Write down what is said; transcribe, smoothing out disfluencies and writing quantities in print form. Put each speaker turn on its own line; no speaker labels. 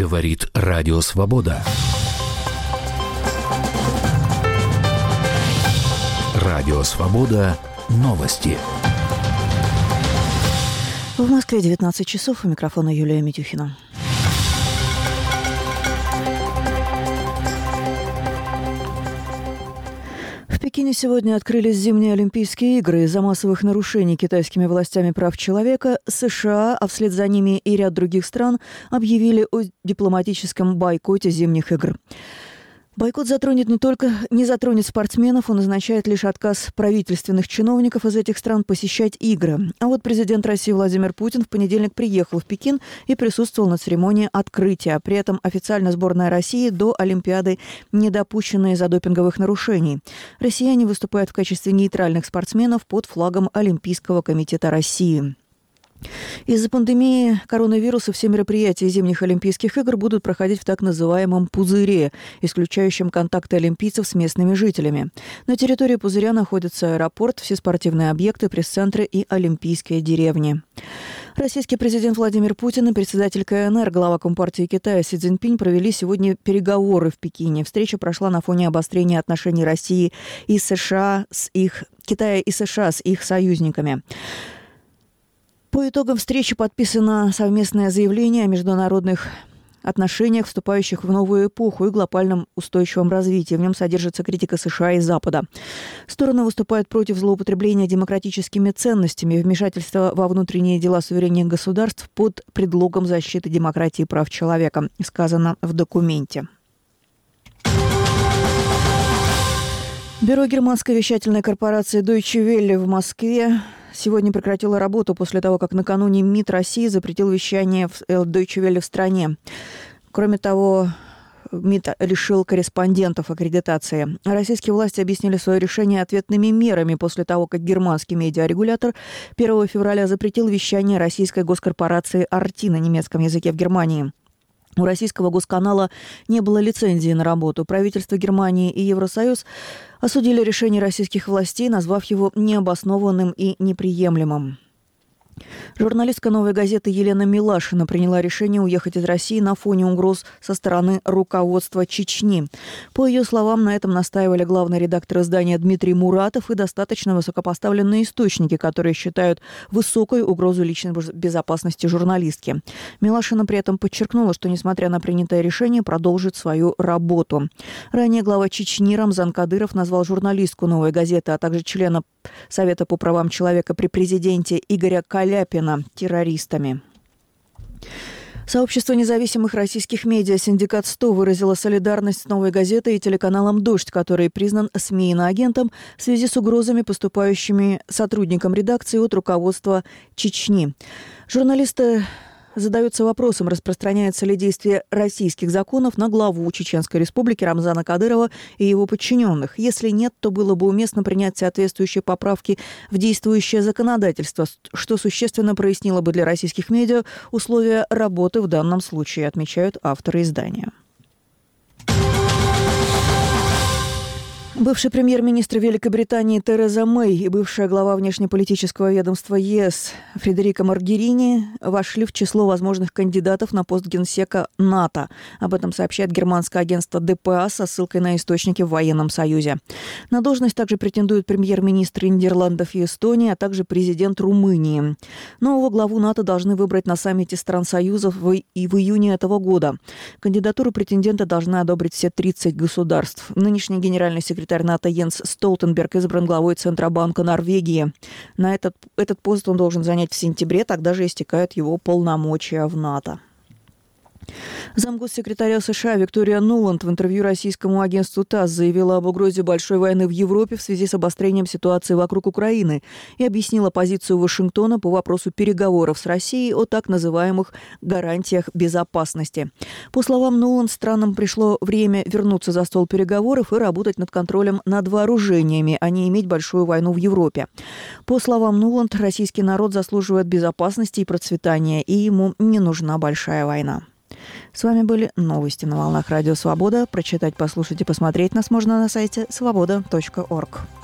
Говорит Радио Свобода. Радио Свобода. Новости.
В Москве 19 часов. У микрофона Юлия Митюхина. В Пекине сегодня открылись зимние Олимпийские игры. Из-за массовых нарушений китайскими властями прав человека США, а вслед за ними и ряд других стран, объявили о дипломатическом бойкоте зимних игр. Бойкот не затронет спортсменов, он означает лишь отказ правительственных чиновников из этих стран посещать игры. А вот президент России Владимир Путин в понедельник приехал в Пекин и присутствовал на церемонии открытия. При этом официально сборная России до Олимпиады не допущена из-за допинговых нарушений. Россияне выступают в качестве нейтральных спортсменов под флагом Олимпийского комитета России. Из-за пандемии коронавируса все мероприятия зимних Олимпийских игр будут проходить в так называемом «пузыре», исключающем контакты олимпийцев с местными жителями. На территории пузыря находятся аэропорт, все спортивные объекты, пресс-центры и олимпийские деревни. Российский президент Владимир Путин и председатель КНР, глава Компартии Китая Си Цзиньпинь провели сегодня переговоры в Пекине. Встреча прошла на фоне обострения отношений России и США Китая и США с их союзниками. По итогам встречи подписано совместное заявление о международных отношениях, вступающих в новую эпоху и глобальном устойчивом развитии. В нем содержится критика США и Запада. Стороны выступают против злоупотребления демократическими ценностями и вмешательства во внутренние дела суверенных государств под предлогом защиты демократии и прав человека, сказано в документе. Бюро германской вещательной корпорации Deutsche Welle в Москве сегодня прекратила работу после того, как накануне МИД России запретил вещание в Deutsche Welle в стране. Кроме того, МИД лишил корреспондентов аккредитации. Российские власти объяснили свое решение ответными мерами после того, как германский медиарегулятор 1 февраля запретил вещание российской госкорпорации «Арти» на немецком языке в Германии. У российского госканала не было лицензии на работу. Правительство Германии и Евросоюз осудили решение российских властей, назвав его необоснованным и неприемлемым. Журналистка «Новой газеты» Елена Милашина приняла решение уехать из России на фоне угроз со стороны руководства Чечни. По ее словам, на этом настаивали главный редактор издания Дмитрий Муратов и достаточно высокопоставленные источники, которые считают высокой угрозу личной безопасности журналистки. Милашина при этом подчеркнула, что, несмотря на принятое решение, продолжит свою работу. Ранее глава Чечни Рамзан Кадыров назвал журналистку «Новой газеты», а также члена Совета по правам человека при президенте Игоря Каляпина террористами. Сообщество независимых российских медиа «Синдикат 100» выразило солидарность с «Новой газетой» и телеканалом «Дождь», который признан СМИ иноагентом в связи с угрозами, поступающими сотрудникам редакции от руководства Чечни. Журналисты задаются вопросом, распространяется ли действие российских законов на главу Чеченской Республики Рамзана Кадырова и его подчиненных. Если нет, то было бы уместно принять соответствующие поправки в действующее законодательство, что существенно прояснило бы для российских медиа условия работы в данном случае, отмечают авторы издания. Бывший премьер-министр Великобритании Тереза Мэй и бывшая глава внешнеполитического ведомства ЕС Фредерика Могерини вошли в число возможных кандидатов на пост генсека НАТО. Об этом сообщает германское агентство ДПА со ссылкой на источники в Военном Союзе. На должность также претендуют премьер-министры Нидерландов и Эстонии, а также президент Румынии. Нового главу НАТО должны выбрать на саммите стран Союза в июне этого года. Кандидатуру претендента должны одобрить все 30 государств. Нынешний генеральный секретарь НАТО Йенс Столтенберг избран главой Центробанка Норвегии. На этот пост он должен занять в сентябре, тогда же истекают его полномочия в НАТО. Замгоссекретаря США Виктория Нуланд в интервью российскому агентству ТАСС заявила об угрозе большой войны в Европе в связи с обострением ситуации вокруг Украины и объяснила позицию Вашингтона по вопросу переговоров с Россией о так называемых гарантиях безопасности. По словам Нуланд, странам пришло время вернуться за стол переговоров и работать над контролем над вооружениями, а не иметь большую войну в Европе. По словам Нуланд, российский народ заслуживает безопасности и процветания, и ему не нужна большая война. С вами были новости на волнах Радио Свобода. Прочитать, послушать и посмотреть нас можно на сайте svoboda.org.